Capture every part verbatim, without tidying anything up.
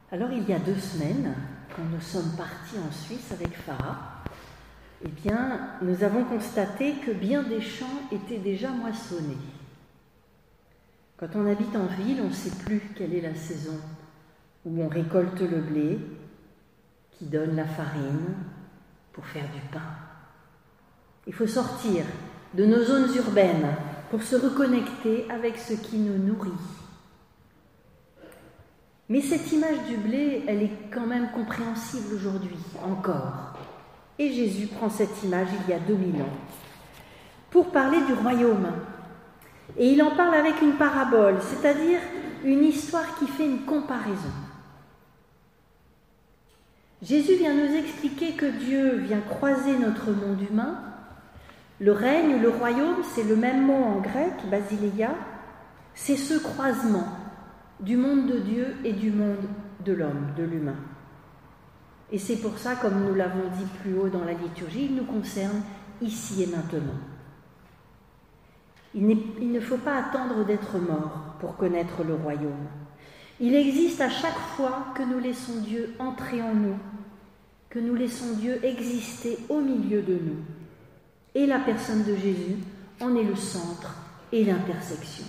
Alors, il y a deux semaines, quand nous sommes partis en Suisse avec Farah, eh bien, nous avons constaté que bien des champs étaient déjà moissonnés. Quand on habite en ville, on ne sait plus quelle est la saison où on récolte le blé qui donne la farine pour faire du pain. Il faut sortir de nos zones urbaines pour se reconnecter avec ce qui nous nourrit. Mais cette image du blé, elle est quand même compréhensible aujourd'hui, encore. Et Jésus prend cette image il y a deux mille ans pour parler du royaume. Et il en parle avec une parabole, c'est-à-dire une histoire qui fait une comparaison. Jésus vient nous expliquer que Dieu vient croiser notre monde humain. Le règne, le royaume, c'est le même mot en grec, basileia, c'est ce croisement du monde de Dieu et du monde de l'homme, de l'humain. Et c'est pour ça, comme nous l'avons dit plus haut dans la liturgie, il nous concerne ici et maintenant. Il, il ne faut pas attendre d'être mort pour connaître le royaume. Il existe à chaque fois que nous laissons Dieu entrer en nous, que nous laissons Dieu exister au milieu de nous. Et la personne de Jésus en est le centre et l'intersection.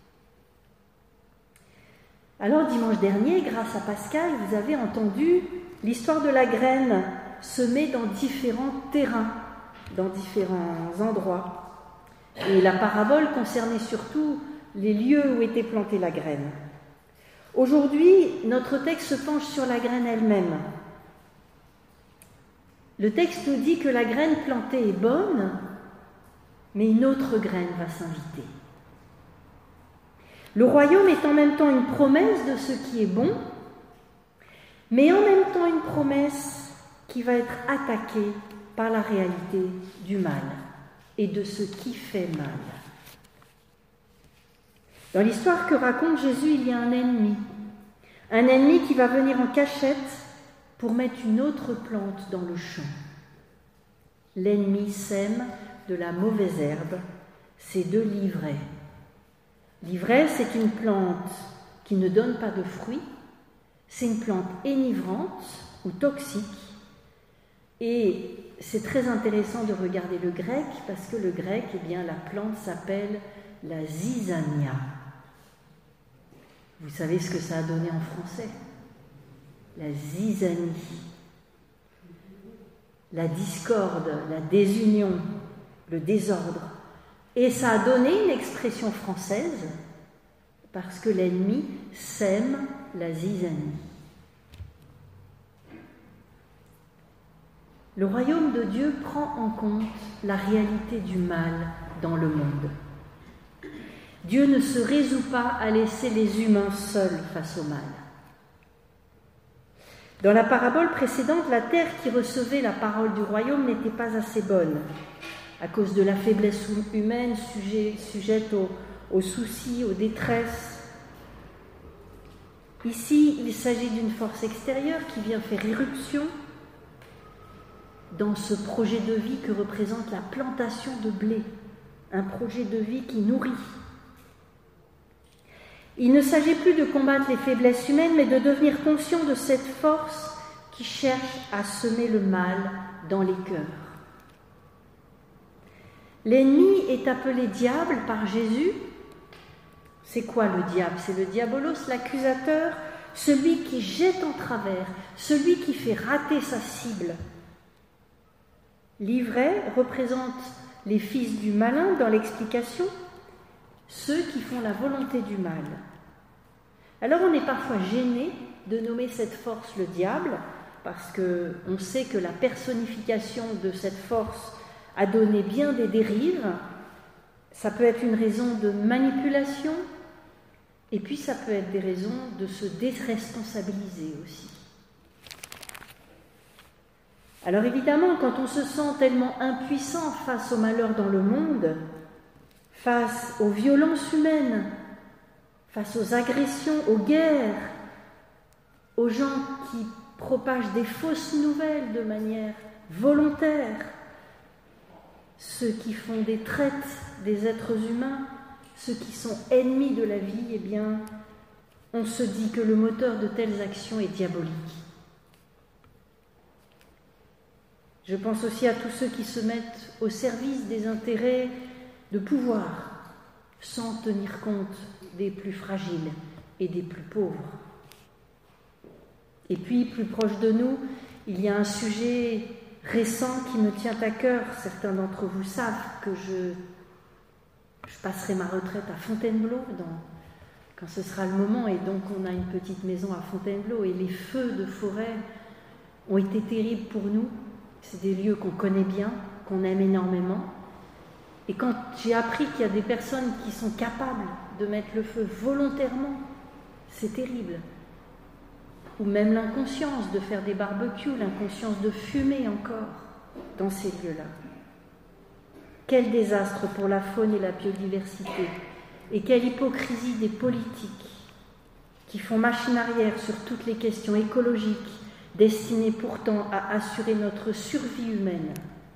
Alors, dimanche dernier, grâce à Pascal, vous avez entendu l'histoire de la graine semée dans différents terrains, dans différents endroits. Et la parabole concernait surtout les lieux où était plantée la graine. Aujourd'hui, notre texte se penche sur la graine elle-même. Le texte nous dit que la graine plantée est bonne, mais une autre graine va s'inviter. Le royaume est en même temps une promesse de ce qui est bon, mais en même temps une promesse qui va être attaquée par la réalité du mal et de ce qui fait mal. Dans l'histoire que raconte Jésus, il y a un ennemi, un ennemi qui va venir en cachette pour mettre une autre plante dans le champ. L'ennemi sème de la mauvaise herbe, c'est de l'ivraie. L'ivraie, c'est une plante qui ne donne pas de fruits, c'est une plante enivrante ou toxique. Et c'est très intéressant de regarder le grec, parce que le grec, eh bien, la plante s'appelle la zizania. Vous savez ce que ça a donné en français ? La zizanie, la discorde, la désunion, le désordre. Et ça a donné une expression française, parce que l'ennemi sème la zizanie. Le royaume de Dieu prend en compte la réalité du mal dans le monde. Dieu ne se résout pas à laisser les humains seuls face au mal. Dans la parabole précédente, la terre qui recevait la parole du royaume n'était pas assez bonne, à cause de la faiblesse humaine sujet, sujette aux, aux soucis, aux détresses. Ici, il s'agit d'une force extérieure qui vient faire irruption dans ce projet de vie que représente la plantation de blé, un projet de vie qui nourrit. Il ne s'agit plus de combattre les faiblesses humaines, mais de devenir conscient de cette force qui cherche à semer le mal dans les cœurs. L'ennemi est appelé diable par Jésus. C'est quoi le diable ? C'est le diabolos, l'accusateur, celui qui jette en travers, celui qui fait rater sa cible. L'ivraie représente les fils du malin dans l'explication, ceux qui font la volonté du mal. Alors on est parfois gêné de nommer cette force le diable, parce qu'on sait que la personnification de cette force a donné bien des dérives. Ça peut être une raison de manipulation, et puis ça peut être des raisons de se déresponsabiliser aussi. Alors évidemment, quand on se sent tellement impuissant face au malheur dans le monde, face aux violences humaines, face aux agressions, aux guerres, aux gens qui propagent des fausses nouvelles de manière volontaire, ceux qui font des traites des êtres humains, ceux qui sont ennemis de la vie, eh bien, on se dit que le moteur de telles actions est diabolique. Je pense aussi à tous ceux qui se mettent au service des intérêts de pouvoir, sans tenir compte des plus fragiles et des plus pauvres. Et puis, plus proche de nous, il y a un sujet récent qui me tient à cœur. Certains d'entre vous savent que je, je passerai ma retraite à Fontainebleau dans, quand ce sera le moment, et donc on a une petite maison à Fontainebleau, et les feux de forêt ont été terribles pour nous. C'est des lieux qu'on connaît bien, qu'on aime énormément. Et quand j'ai appris qu'il y a des personnes qui sont capables de mettre le feu volontairement, c'est terrible. Ou même l'inconscience de faire des barbecues, l'inconscience de fumer encore dans ces lieux-là. Quel désastre pour la faune et la biodiversité, et quelle hypocrisie des politiques qui font machine arrière sur toutes les questions écologiques, destinées pourtant à assurer notre survie humaine.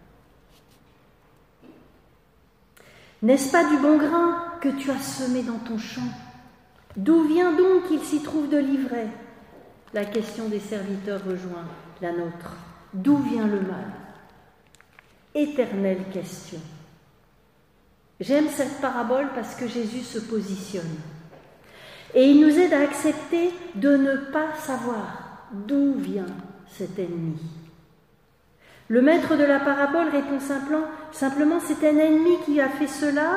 N'est-ce pas du bon grain que tu as semé dans ton champ? D'où vient donc qu'il s'y trouve de l'ivraie? La question des serviteurs rejoint la nôtre. D'où vient le mal? Éternelle question. J'aime cette parabole parce que Jésus se positionne. Et il nous aide à accepter de ne pas savoir d'où vient cet ennemi. Le maître de la parabole répond simplement, simplement c'est un ennemi qui a fait cela.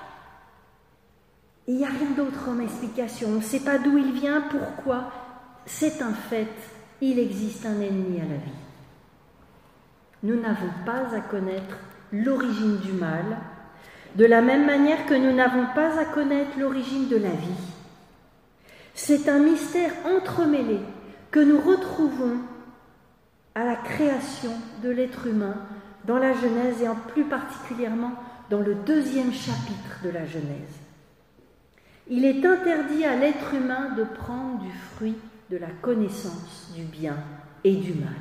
Il n'y a rien d'autre comme explication. On ne sait pas d'où il vient, pourquoi. C'est un fait, il existe un ennemi à la vie. Nous n'avons pas à connaître l'origine du mal, de la même manière que nous n'avons pas à connaître l'origine de la vie. C'est un mystère entremêlé que nous retrouvons à la création de l'être humain dans la Genèse et en plus particulièrement dans le deuxième chapitre de la Genèse. Il est interdit à l'être humain de prendre du fruit de la connaissance du bien et du mal.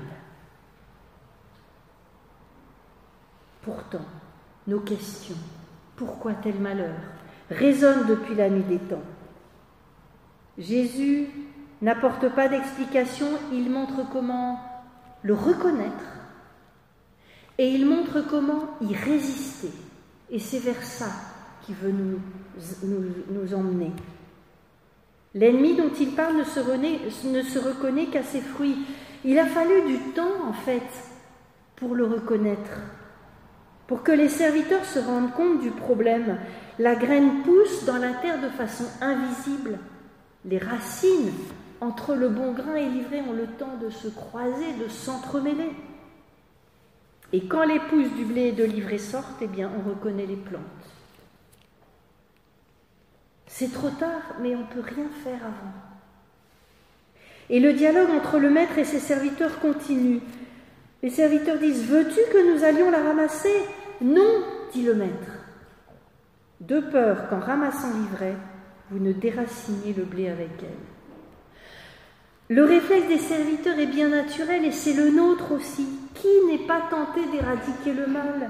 Pourtant, nos questions, pourquoi tel malheur, résonnent depuis la nuit des temps. Jésus n'apporte pas d'explication, il montre comment le reconnaître et il montre comment y résister. Et c'est vers ça qu'il veut nous, nous, nous emmener. L'ennemi dont il parle ne se, renaît, ne se reconnaît qu'à ses fruits. Il a fallu du temps, en fait, pour le reconnaître, pour que les serviteurs se rendent compte du problème. La graine pousse dans la terre de façon invisible. Les racines entre le bon grain et l'ivraie ont le temps de se croiser, de s'entremêler. Et quand les pousses du blé et de l'ivraie sortent, eh bien, on reconnaît les plantes. C'est trop tard, mais on ne peut rien faire avant. Et le dialogue entre le maître et ses serviteurs continue. Les serviteurs disent « Veux-tu que nous allions la ramasser ?» « Non, dit le maître. De peur qu'en ramassant l'ivraie, vous ne déraciniez le blé avec elle. » Le réflexe des serviteurs est bien naturel et c'est le nôtre aussi. Qui n'est pas tenté d'éradiquer le mal?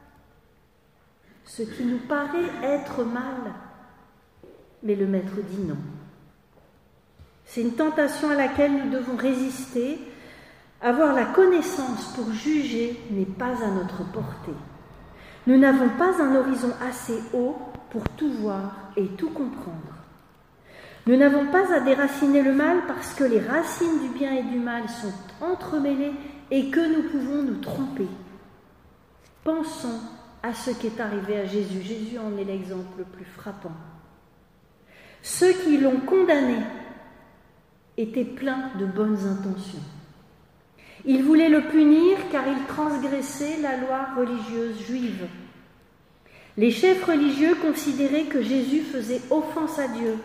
Ce qui nous paraît être mal. Mais le maître dit non. C'est une tentation à laquelle nous devons résister. Avoir la connaissance pour juger n'est pas à notre portée. Nous n'avons pas un horizon assez haut pour tout voir et tout comprendre. Nous n'avons pas à déraciner le mal parce que les racines du bien et du mal sont entremêlées et que nous pouvons nous tromper. Pensons à ce qui est arrivé à Jésus. Jésus en est l'exemple le plus frappant. Ceux qui l'ont condamné étaient pleins de bonnes intentions. Ils voulaient le punir car il transgressait la loi religieuse juive. Les chefs religieux considéraient que Jésus faisait offense à Dieu.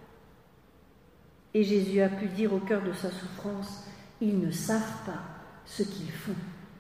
Et Jésus a pu dire au cœur de sa souffrance, « Ils ne savent pas ce qu'ils font. »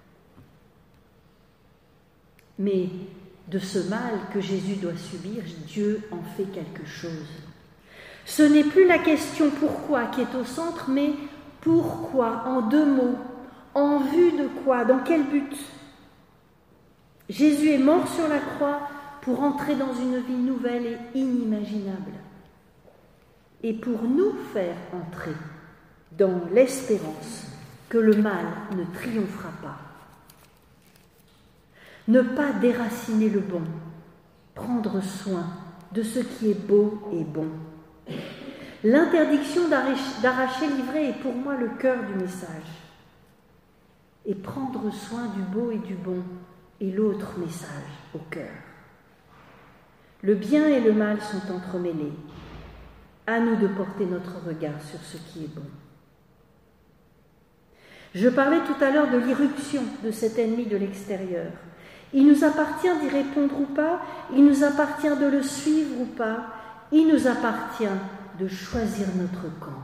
Mais de ce mal que Jésus doit subir, Dieu en fait quelque chose. Ce n'est plus la question « pourquoi » qui est au centre, mais « pourquoi » en deux mots. En vue de quoi? Dans quel but? Jésus est mort sur la croix pour entrer dans une vie nouvelle et inimaginable. et pour nous faire entrer dans l'espérance que le mal ne triomphera pas. Ne pas déraciner le bon, prendre soin de ce qui est beau et bon. L'interdiction d'arracher l'ivraie est pour moi le cœur du message. Et prendre soin du beau et du bon est l'autre message au cœur. Le bien et le mal sont entremêlés. À nous de porter notre regard sur ce qui est bon. Je parlais tout à l'heure de l'irruption de cet ennemi de l'extérieur. Il nous appartient d'y répondre ou pas, il nous appartient de le suivre ou pas, il nous appartient de choisir notre camp.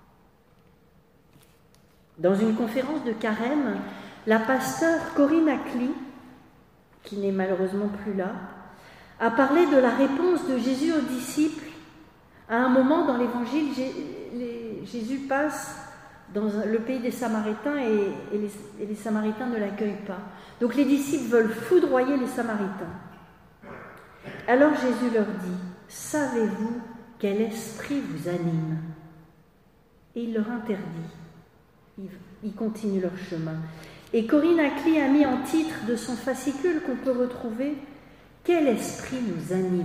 Dans une conférence de Carême, la pasteure Corinne Acli, qui n'est malheureusement plus là, a parlé de la réponse de Jésus aux disciples. À un moment dans l'Évangile, Jésus passe dans le pays des Samaritains et, et, les, et les Samaritains ne l'accueillent pas. Donc les disciples veulent foudroyer les Samaritains. Alors Jésus leur dit, « Savez-vous quel esprit vous anime ?» Et il leur interdit. Ils, ils continuent leur chemin. Et Corinne Acli a mis en titre de son fascicule qu'on peut retrouver « Quel esprit nous anime ?»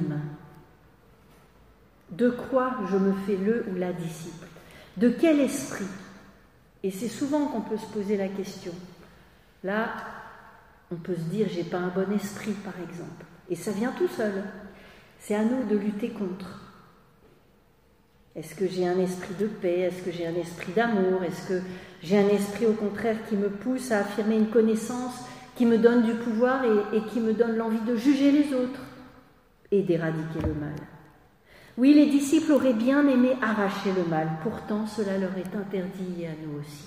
De quoi je me fais le ou la disciple? De quel esprit? Et c'est souvent qu'on peut se poser la question. Là, on peut se dire, j'ai pas un bon esprit, par exemple. Et ça vient tout seul. C'est à nous de lutter contre. Est-ce que j'ai un esprit de paix? Est-ce que j'ai un esprit d'amour? Est-ce que j'ai un esprit, au contraire, qui me pousse à affirmer une connaissance, qui me donne du pouvoir et, et qui me donne l'envie de juger les autres et d'éradiquer le mal? Oui, les disciples auraient bien aimé arracher le mal, pourtant cela leur est interdit et à nous aussi.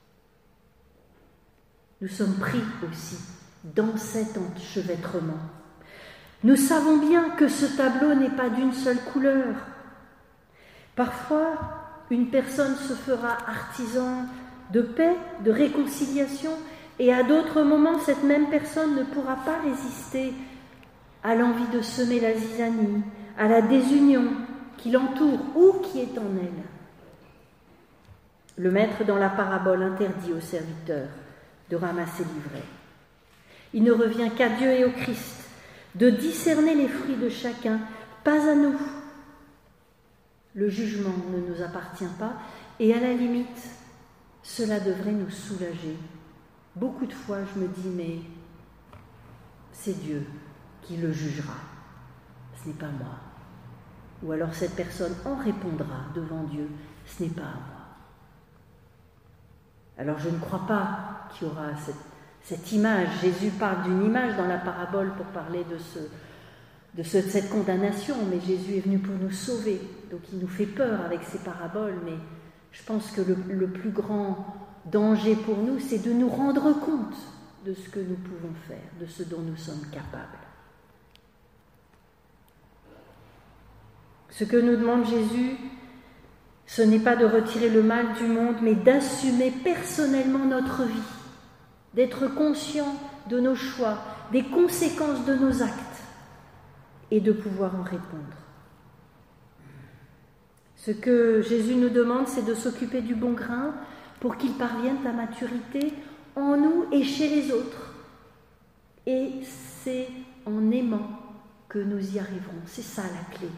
Nous sommes pris aussi dans cet enchevêtrement. Nous savons bien que ce tableau n'est pas d'une seule couleur. Parfois, une personne se fera artisan de paix, de réconciliation, et à d'autres moments, cette même personne ne pourra pas résister à l'envie de semer la zizanie, à la désunion qui l'entoure ou qui est en elle. Le maître dans la parabole interdit aux serviteurs de ramasser l'ivraie. Il ne revient qu'à Dieu et au Christ de discerner les fruits de chacun, pas à nous. Le jugement ne nous appartient pas et à la limite, cela devrait nous soulager. Beaucoup de fois, je me dis, mais c'est Dieu qui le jugera. Ce n'est pas moi. Ou alors cette personne en répondra devant Dieu, ce n'est pas à moi. Alors je ne crois pas qu'il y aura cette, cette image. Jésus parle d'une image dans la parabole pour parler de, ce, de ce, cette condamnation, mais Jésus est venu pour nous sauver. Donc il nous fait peur avec ces paraboles, mais je pense que le, le plus grand danger pour nous, c'est de nous rendre compte de ce que nous pouvons faire, de ce dont nous sommes capables. Ce que nous demande Jésus, ce n'est pas de retirer le mal du monde, mais d'assumer personnellement notre vie, d'être conscient de nos choix, des conséquences de nos actes et de pouvoir en répondre. Ce que Jésus nous demande, c'est de s'occuper du bon grain pour qu'il parvienne à maturité en nous et chez les autres. Et c'est en aimant que nous y arriverons. C'est ça la clé.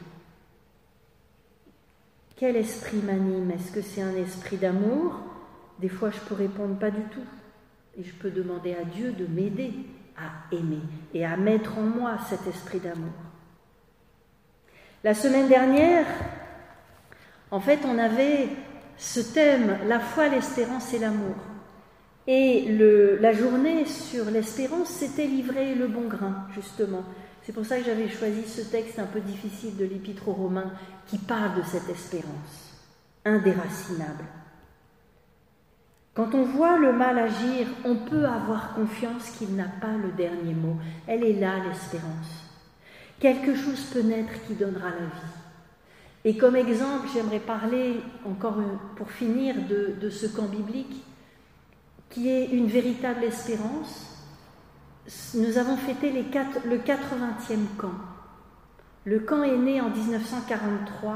Quel esprit m'anime? Est-ce que c'est un esprit d'amour? Des fois, je peux répondre pas du tout. Et je peux demander à Dieu de m'aider à aimer et à mettre en moi cet esprit d'amour. La semaine dernière, en fait, on avait ce thème, la foi, l'espérance et l'amour. Et le, la journée sur l'espérance, c'était l'ivraie et le bon grain, justement. C'est pour ça que j'avais choisi ce texte un peu difficile de l'Épître aux Romains qui parle de cette espérance indéracinable. Quand on voit le mal agir, on peut avoir confiance qu'il n'a pas le dernier mot. Elle est là, l'espérance. Quelque chose peut naître qui donnera la vie. Et comme exemple, j'aimerais parler, encore pour finir, de, de ce camp biblique qui est une véritable espérance. Nous avons fêté les quatre, le quatre-vingtième camp. Le camp est né en dix-neuf cent quarante-trois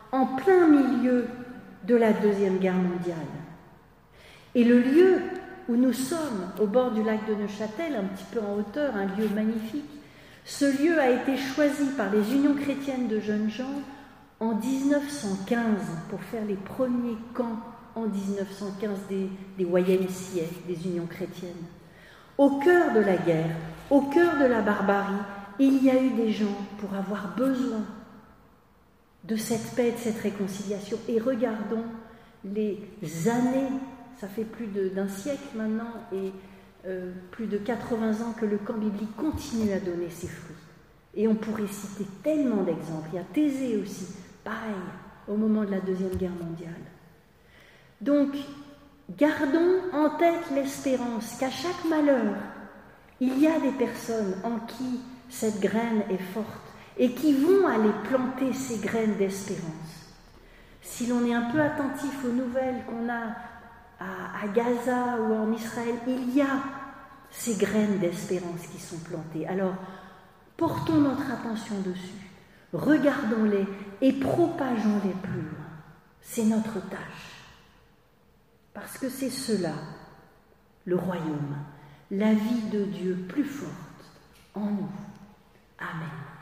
en plein milieu de la Deuxième Guerre mondiale. Et le lieu où nous sommes, au bord du lac de Neuchâtel, un petit peu en hauteur, un lieu magnifique, ce lieu a été choisi par les unions chrétiennes de jeunes gens en dix-neuf cent quinze pour faire les premiers camps en dix-neuf cent quinze des, des Y M C A, des unions chrétiennes. Au cœur de la guerre, au cœur de la barbarie, il y a eu des gens pour avoir besoin de cette paix, de cette réconciliation. Et regardons les années, ça fait plus de, d'un siècle maintenant, et euh, plus de quatre-vingts ans que le camp biblique continue à donner ses fruits. Et on pourrait citer tellement d'exemples. Il y a Thésée aussi, pareil, au moment de la Deuxième Guerre mondiale. Donc, gardons en tête l'espérance qu'à chaque malheur, il y a des personnes en qui cette graine est forte et qui vont aller planter ces graines d'espérance. Si l'on est un peu attentif aux nouvelles qu'on a à, à Gaza ou en Israël, il y a ces graines d'espérance qui sont plantées. Alors, portons notre attention dessus, regardons-les et propageons-les plus loin. C'est notre tâche. Parce que c'est cela, le royaume, la vie de Dieu plus forte en nous. Amen.